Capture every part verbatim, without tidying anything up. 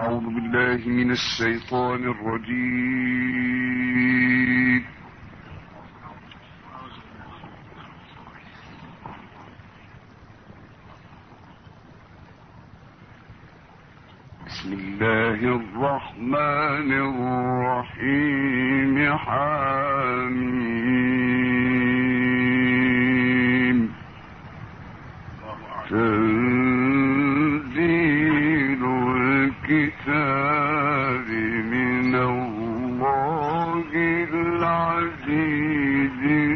أعوذ بالله من الشيطان الرجيم. بسم الله الرحمن الرحيم. حميم. تنزيل الكتاب من الله العزيز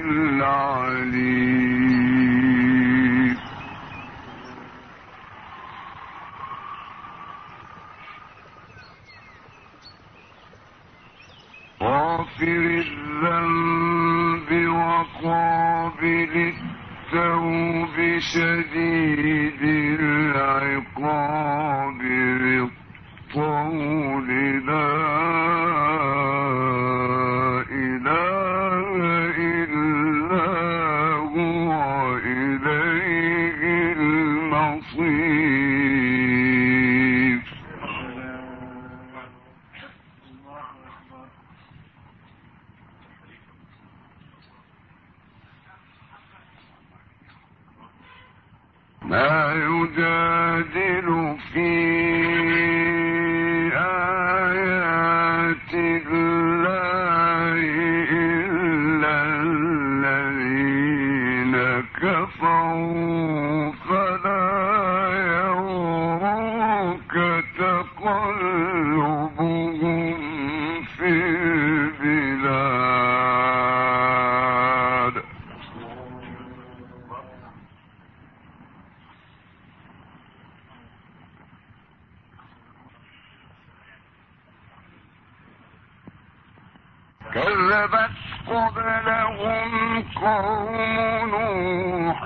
العليم. غافر الذنب وقابل التوب شديد العقاب بالطول لا إله إلا هو إليه المصير. ما يجادل في آيات الله إلا الذين كفروا فلا يغرك تقلبهم في البلاد. كذبت قبلهم قوم نوح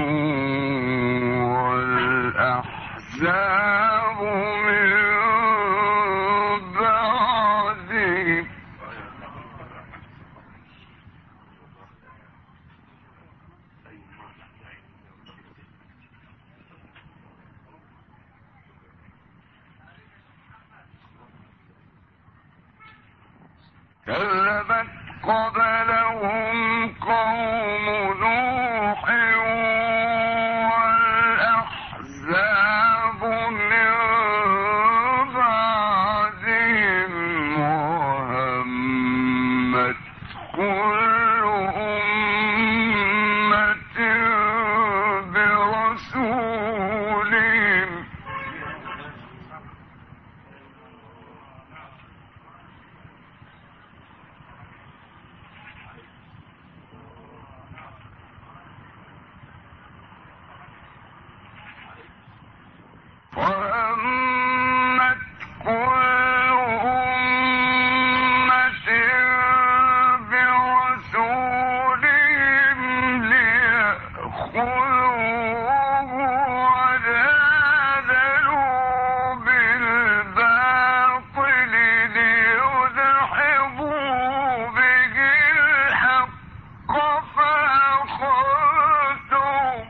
والأحزاب من بعدهم. كذبت قبلهم قوم نوح والأحزاب من بعدهم وهمت كل أمة برسولهم وهمت كل أمة برسولهم ليأخذوه وجادلوا بالباطل ليدحضوا به الحق فأخذتهم.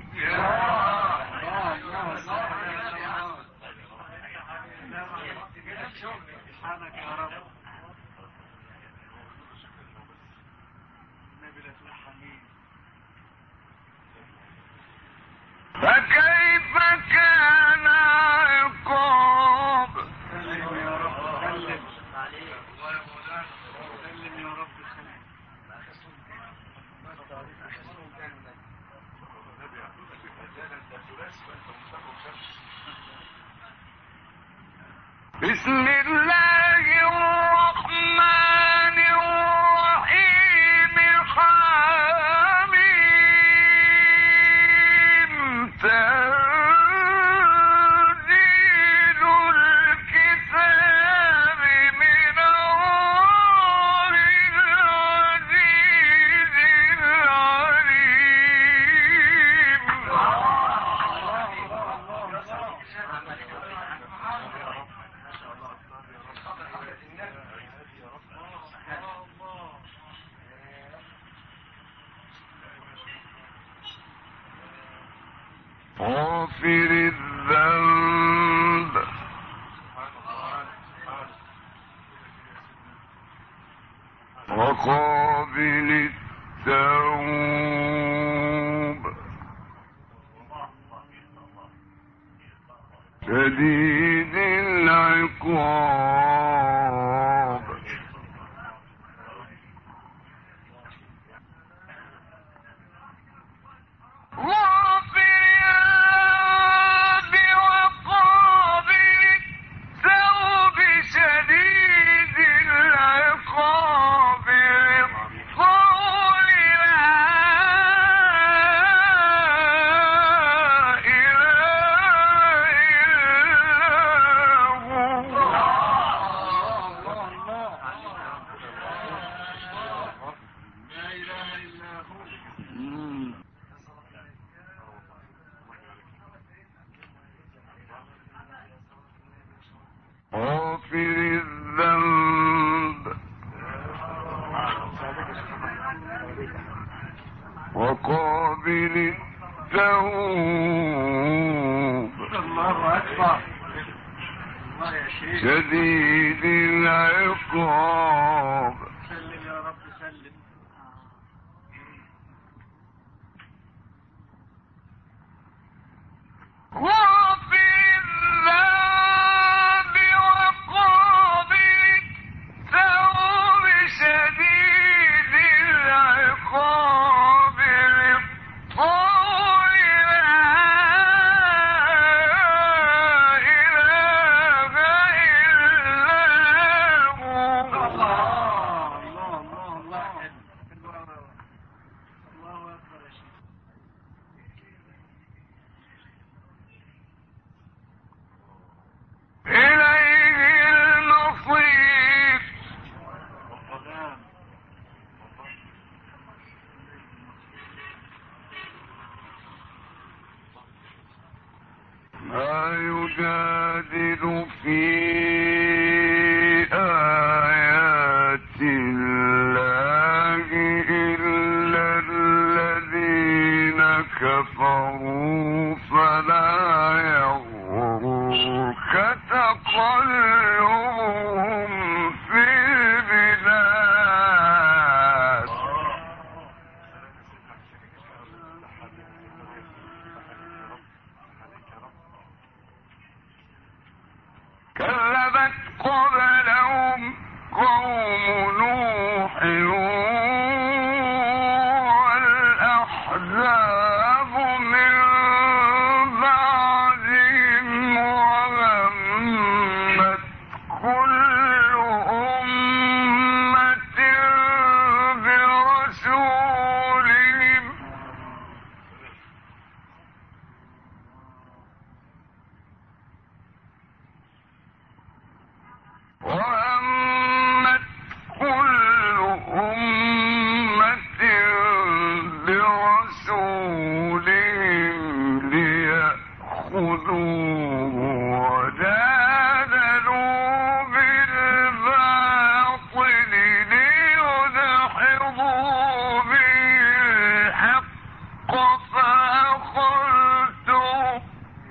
فكيف كان عقاب. بسم الله الرحمن الرحيم. حميم. تنزيل الكتاب من الله العزيز العليم. غافر الذنب وقابل التوب شديد العقاب غافر الذنب وقابل التوب شديد العقاب سلم يا رب سلم ما يجادل في آيات الله إلا الذين كفروا فلا يغرك تقلبهم في البلاد كذبت قبلهم قوم نوح والأحزاب من بعدهم وهمت كل أمة برسولهم وهمت كل أمة برسولهم ليأخذوه وجادلوا بالباطل ليدحضوا به الحق فأخذتهم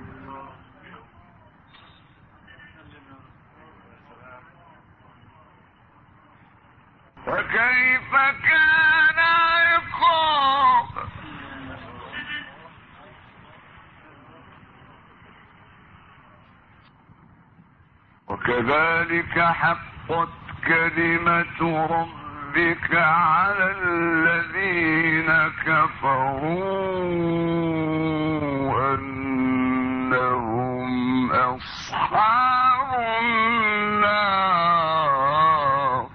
فكيف كان عقاب وكذلك حقت كلمة ربك على الذين كفروا أنهم أصحاب النار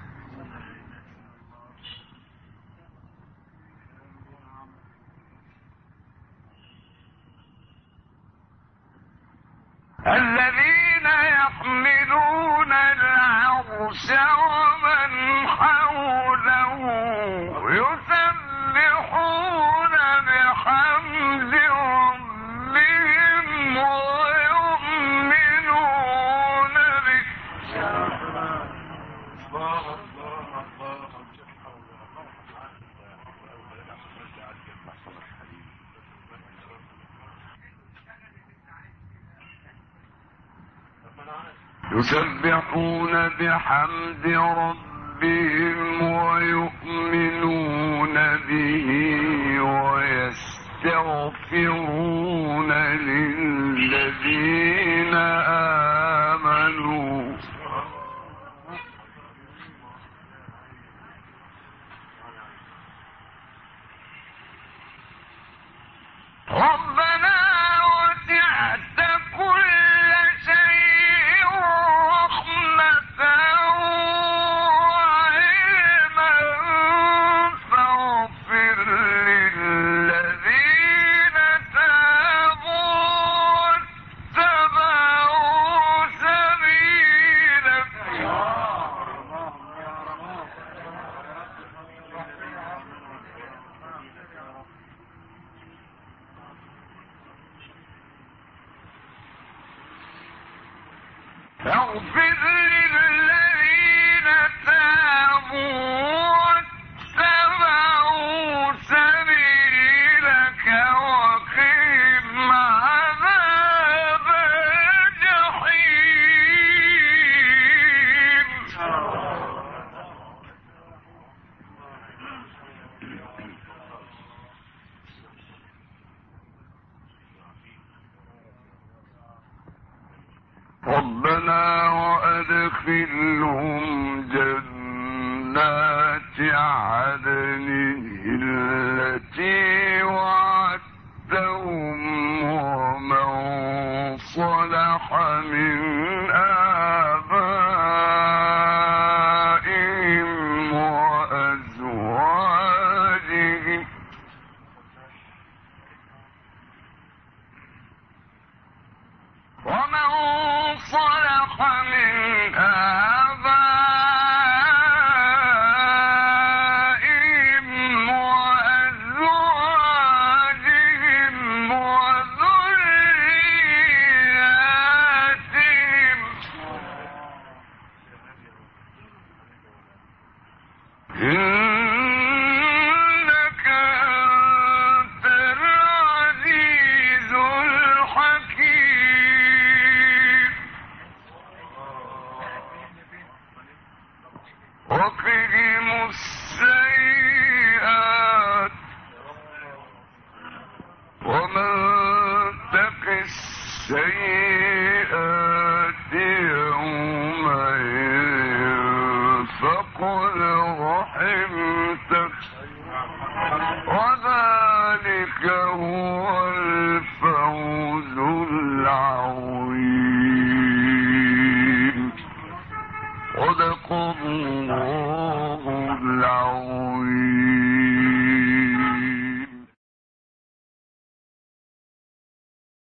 الذين يحملون العرش ومن حوله يسبحون بحمد ربهم ويؤمنون به يسبحون بحمد ربهم ربهم ويؤمنون به ويستغفرون للذين آمنوا ربنا وسعت كل شيء رحمة وعلما فاغفر للذين تابوا واتبعوا سبيلك فاغفر للذين تابوا واتبعوا سبيلك وقهم عذاب الجحيم ربنا وأدخلهم جنات عدن التي وعدتهم ومن صلح من آبائهم وأزواجهم ومن صلح من آبائهم وأزواجهم وذرياتهم إنك أنت العزيز الحكيم وقهم السيئات ومن تق السيئات يومئذ فقد رحمته وذلك هو الفوز العظيم صدق الله العظيم